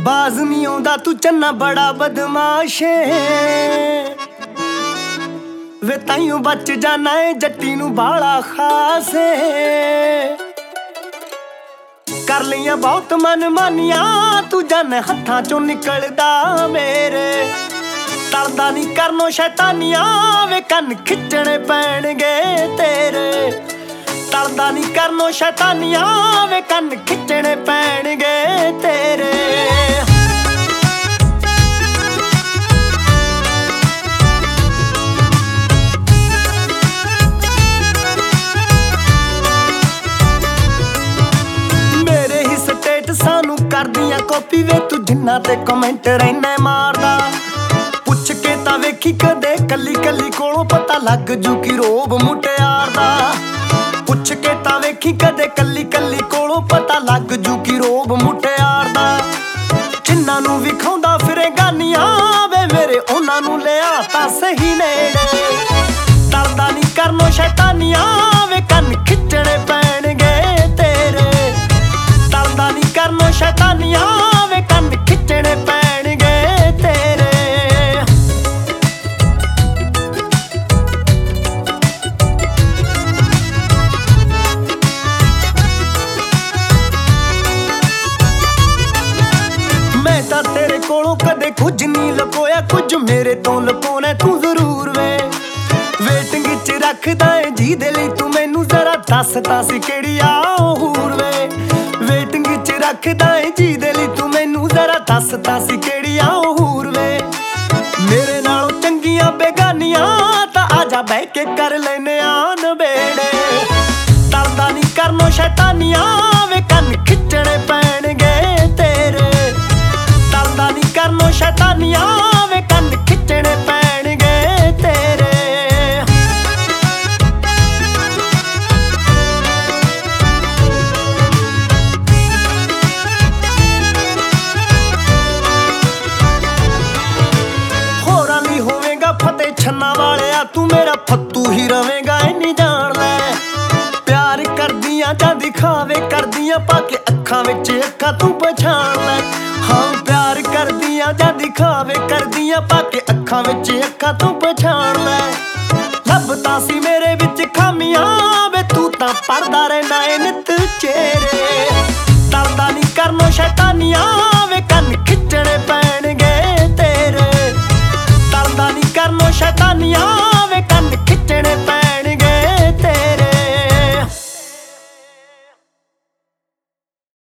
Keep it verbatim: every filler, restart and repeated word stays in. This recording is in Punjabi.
ਬਾਜ਼ ਨੀ ਆਉਂਦਾ ਤੂੰ ਚੰਨਾ ਬੜਾ ਬਦਮਾਸ਼ ਏ ਵੇ ਤਾਈਓ ਬਚ ਜਾਣਾ ਏ ਜੱਟੀ ਨੂੰ ਬਾਲਾ ਖਾਸ ਏ। ਕਰ ਲਈਆਂ ਬਹੁਤ ਮਨਮਾਨੀਆਂ ਤੂੰ ਜਾਣੇ ਹੱਥਾਂ ਚੋਂ ਨਿਕਲਦਾ ਮੇਰੇ। ਟਲਦਾ ਨੀ ਕਰਨੋਂ ਸ਼ੈਤਾਨੀਆਂ ਵੇ ਕੰਨ ਖਿੱਚਣੇ ਪੈਣਗੇ ਤੇਰੇ। ਟਲਦਾ ਨੀ ਕਰਨੋਂ ਸ਼ੈਤਾਨੀਆਂ ਵੇ ਕੰਨ ਖਿੱਚਣੇ ਪੈਣਗੇ ਤੇਰੇ। ਮੇਰੇ ਹੀ ਸਟੇਟਸਾਂ ਨੂੰ ਕਰਦੀਆਂ ਕਾਪੀ ਵੇ ਤੂੰ ਜਿੰਨਾ ਤੇ ਕਮੈਂਟ ਰਹਿਣਾ ਮਾਰਦਾ। ਪੁੱਛ ਕੇ ਤਾਂ ਵੇਖੀ ਕਦੇ ਕੱਲੀ ਕੱਲੀ ਕੋਲੋਂ ਪਤਾ ਲੱਗ ਜੂ ਕਿ ਰੋਬ ਮੁਟਿਆਰ ਦਾ। ਪੁੱਛ ਕੇ ਤਾਂ ਵੇਖੀ ਕਦੇ ਕੱਲੀ ਕੱਲੀ ਕੋਲੋਂ ਪਤਾ ਲੱਗ ਜੂ ਕਿ ਰੋਬ ਮੁਟਿਆਰ ਦਾ। ਜਿੰਨਾਂ ਨੂੰ ਵਿਖਾਉਂਦਾ ਫਿਰੇ ਗਾਨੀਆਂ ਵੇ ਮੇਰੇ ਉਹਨਾਂ ਨੂੰ ਲਿਆ ਤਾਂ ਸਹੀ ਨੇੜੇ। ਟਲਦਾ ਨੀ ਕਰਨੋਂ ਸ਼ੈਤਾਨੀਆਂ ਵੇ ਕੰਨ ਖਿੱਚਣੇ ਪੈਣਗੇ ਤੇਰੇ। ਟਲਦਾ ਨੀ ਕਰਨੋਂ ਸ਼ੈਤਾਨੀਆਂ ਵੇ ਕੰਨ ਖਿੱਚਣੇ ਪੈਣਗੇ ਤੇਰੇ। ਮੈਂ ਤਾਂ ਤੇਰੇ ਕੋਲੋਂ ਕਦੇ ਕੁਝ ਨਹੀਂ ਲੁਕੋਇਆ, ਕੁਝ ਮੇਰੇ ਤੋਂ ਲੁਕਾਉਣਾ ਤੂੰ ਜ਼ਰੂਰ ਵੇ। ਵੇਟਿੰਗ ਚ ਰੱਖਦਾ ਏ ਜਿਹਦੇ ਲਈ ਤੂੰ ਮੈਨੂੰ ਜ਼ਰਾ ਦੱਸ ਤਾਂ ਸੀ ਕਿਹੜੀ ਆ ਉਹ ਹੂਰ ਵੇ। ਵੇਟਿੰਗ ਚ ਰੱਖਦਾ ਏ ਜਿਹਦੇ ਲਈ ਤੂੰ ਮੈਨੂੰ ਜ਼ਰਾ ਦੱਸ ਤਾਂ ਸੀ ਕਿਹੜੀ ਆ ਉਹ ਹੂਰ ਵੇ। ਮੇਰੇ ਨਾਲੋਂ ਚੰਗੀਆਂ ਬੇਗਾਨੀਆਂ ਤਾਂ ਆਜਾ ਬਹਿ ਕੇ ਕਰ ਲੈਨੇ ਆ ਨਬੇੜੇ। ਟਲਦਾ ਨੀ ਕਰਨੋਂ ਸ਼ੈਤਾਨੀਆਂ ਵੇ ਕੰਨ ਖਿੱਚਣੇ ਪੈਣਗੇ ਤੇਰੇ। ਟਲਦਾ ਨੀ ਕਰਨੋਂ ਸ਼ੈਤਾਨੀਆਂ ਵੇ ਕੰਨ ਖਿੱਚਣੇ ਪੈਣਗੇ ਤੇਰੇ। ਹੋਰਾਂ ਲਈ ਹੋਵੇਗਾ ਫਤਿਹ ਛੰਨਾ ਵਾਲਿਆ ਤੂੰ ਮੇਰਾ ਫੱਤੂ ਹੀ ਰਵੇਂਗਾ ਇੰਨੀ ਜਾਣ ਲੈ। ਪਿਆਰ ਕਰਦੀਆਂ ਜਾਂ ਦਿਖਾਵੇ ਕਰਦੀਆਂ ਪਾ ਕੇ ਅੱਖਾਂ ਵਿੱਚ ਅੱਖਾਂ ਤੂੰ ਪਛਾਣ ਲੈ। ਹਾਂ ਪਿਆਰ ਕਰਦੀਆਂ ਜਾਂ ਦਿਖਾਵੇ ਕਰਦੀਆਂ ਪਾ ਕੇ ਅੱਖਾਂ ਵਿੱਚ ਅੱਖਾਂ ਤੂੰ ਪਛਾਣ ਲੈ। ਲੱਭ ਤਾਂ ਸੀ ਮੇਰੇ ਵਿੱਚ ਖਾਮੀਆਂ ਵੇ ਤੂੰ ਤਾਂ ਪੜਦਾ ਰਹਿਣਾ ਏ ਨਿੱਤ